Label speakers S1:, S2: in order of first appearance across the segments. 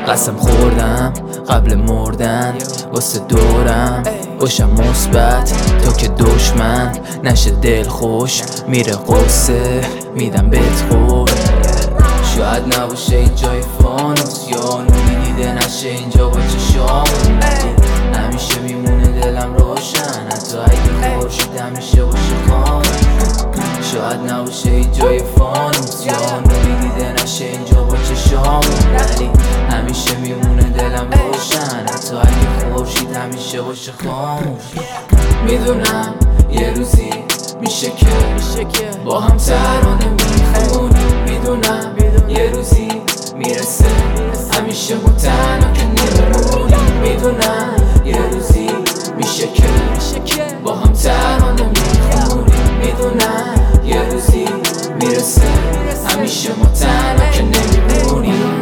S1: قسم خوردم قبل مردن واسه دورم باشم مثبت تا که دشمن نشه دل خوش میره قصه میدم بهت خورد. شاید نباشه اینجای فانوس یا نوری دیده نشه اینجا با چشامون، همیشه میمونه دلم روشن حتی اگه خورشید همیشه باشه خام. شاید نباشه اینجای فانوس یا نوری دیده نشه اینجا با چشامون، ولی همیشه میمونه دلم روشن حتی اگه خورشید همیشه باشه خاموش. میدونم یه روزی میشه که با هم ترانه میخونیم، میدونم یه روزی میرسه همیشه ما تنها که نمیمونیم، میدونم یه روزی میشه که با هم ترانه میخونیم، میدونم یه روزی میرسه همیشه ما تنها که نمیمونیم.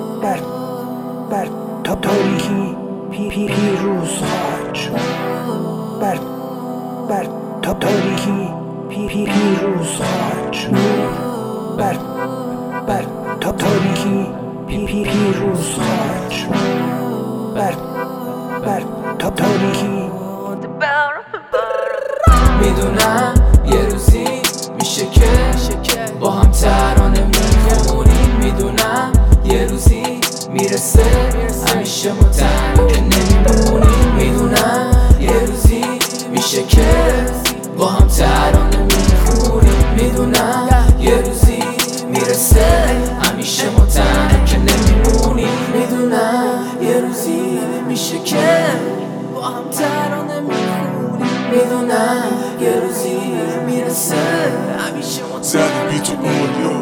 S2: بر تاریکی پیروز خواهد شد، بر تاریکی پیروز خواهد شد، بر تاریکی پیروز خواهد شد، بر تاریکی.
S1: میدونم یه روزی میشه که با هم ترانه میخونیم، میدونم یه روزی میرسه همیشه ما تنها که نمیمونیم، میدونم یه روزی میشه که با هم ترانه میخونیم، میدونم یه روزی میرسه همیشه ما تنها که نمیمونیم، میدونم یه روزی میشه که با هم ترانه میخونیم، میدونم یه روزی میرسه همیشه ما
S3: زدی بی تو